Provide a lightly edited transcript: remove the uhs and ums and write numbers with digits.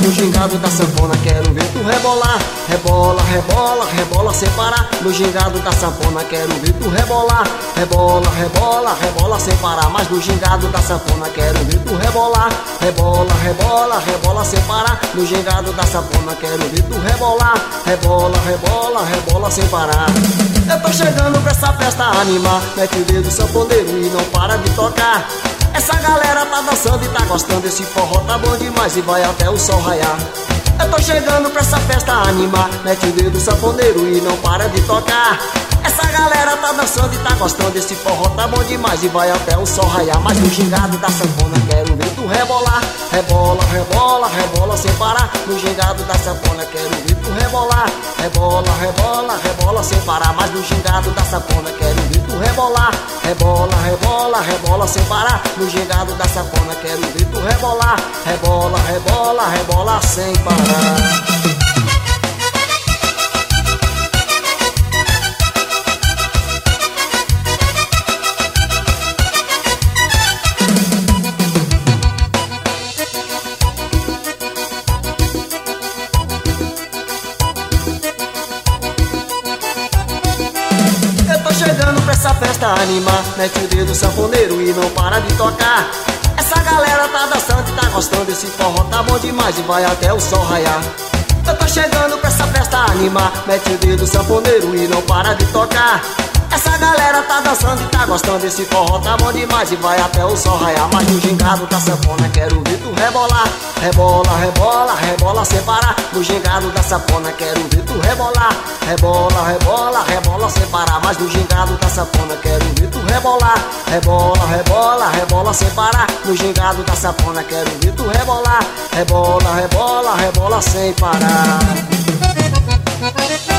no gingado da sanfona quero ver tu rebolar. Rebola, rebola, rebola sem parar. No gingado da sanfona quero ver tu rebolar. Rebola, rebola, rebola sem parar. Mas no gingado da sanfona quero ver tu rebolar. Rebola, rebola, rebola sem parar. No gingado da sanfona quero ver tu rebolar. Rebola, rebola, rebola sem parar. Eu tô chegando pra essa festa animar. Mete o dedo sanfoneiro e não para de tocar. Essa galera tá dançando e tá gostando. Esse forró tá bom demais e vai até o sol raiar. Eu tô chegando pra essa festa animar. Mete o dedo sanfoneiro e não para de tocar. Essa galera tá dançando e tá gostando. Esse forró tá bom demais e vai até o sol raiar. Mas no gingado da sanfona quero ver tu rebolar. Rebola, rebola, rebola sem parar. No gingado da sanfona quero ver tu rebolar. Rebola, rebola, rebola sem parar. Mas no gingado da sanfona quero ver tu rebolar. Rebola, rebola, rebola sem parar. No gingado da sanfona quero ver tu rebolar. Rebola, rebola, rebola sem parar. Chegando pra essa festa animar. Mete o dedo sanfoneiro e não para de tocar. Essa galera tá dançando e tá gostando. Esse forró tá bom demais e vai até o sol raiar. Eu tô chegando pra essa festa animar. Mete o dedo sanfoneiro e não para de tocar. Essa galera tá dançando e tá gostando. Esse forró tá bom demais e vai até o sol raiar. Mas no gingado da sanfona quero ver tu rebolar. Rebola, rebola, rebola sem parar. No gingado da sanfona quero ver tu rebolar. Rebola, rebola, rebola sem parar. Mas no gingado da sanfona quero ver tu rebolar. Rebola, rebola, rebola sem parar. No gingado da sanfona quero ver tu rebolar. Rebola, rebola, rebola sem parar.